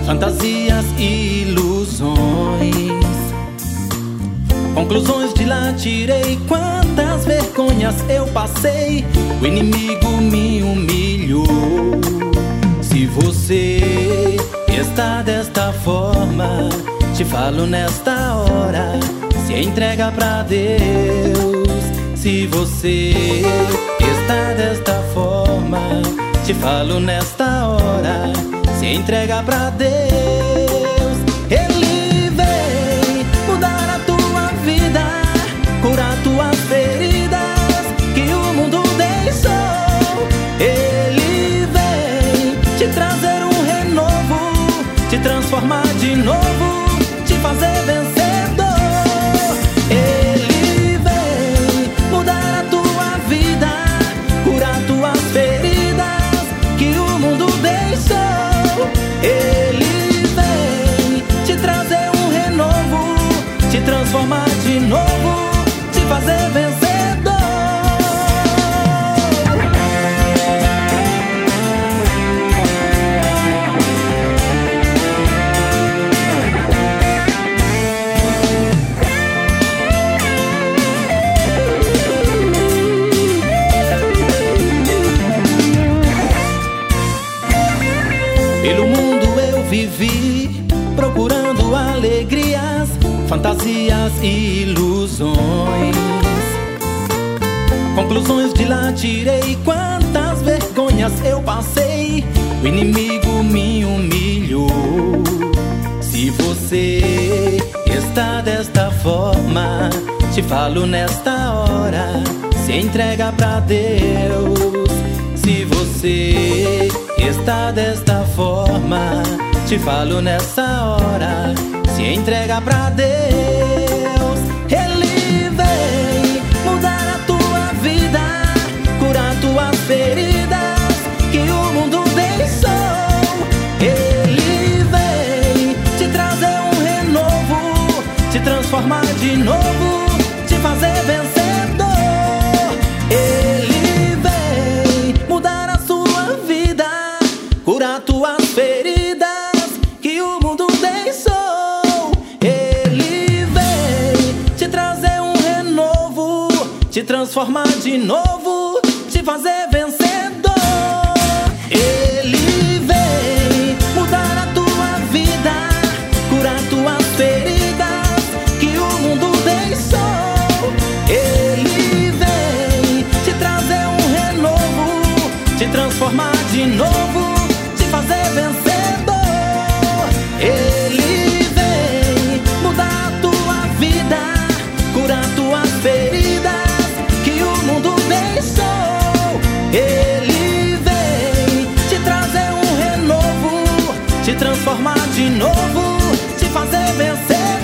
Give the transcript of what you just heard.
fantasias e ilusões. Conclusões de lá tirei, quantas vergonhas eu passei. O inimigo me humilhou. Se você está desta forma, te falo nesta hora, se entrega pra Deus. Se você está desta forma, te falo nesta hora, se entrega pra Deus. Ele vem mudar a tua vida, curar tuas feridas que o mundo deixou. Ele vem te trazer um renovo, te transformar de novo, te fazer vencedor. Ele vem mudar a tua vida, curar tuas feridas que o mundo deixou. Ele vem te trazer um renovo, te transformar de novo, te fazer vencedor. Pelo mundo eu vivi, procurando alegrias, fantasias e ilusões. Conclusões de lá tirei, quantas vergonhas eu passei. O inimigo me humilhou. Se você está desta forma, te falo nesta hora, se entrega pra Deus. Se você está desta forma, te falo nessa hora, se entrega pra Deus. Ele vem mudar a tua vida, curar tuas feridas que o mundo deixou. Ele vem te trazer um renovo, te transformar de novo, te fazer vencedor. Ele vem mudar a sua vida, curar tuas feridas que o mundo deixou. Ele vem te trazer um renovo, te transformar de novo, te fazer vencedor. Ele vem mudar a tua vida, curar tuas feridas que o mundo deixou. Ele vem te trazer um renovo, te transformar de novo, te fazer vencedor. Ele vem mudar a tua vida, curar tuas feridas que o mundo deixou. Ele vem te trazer um renovo, te transformar de novo, te fazer vencer.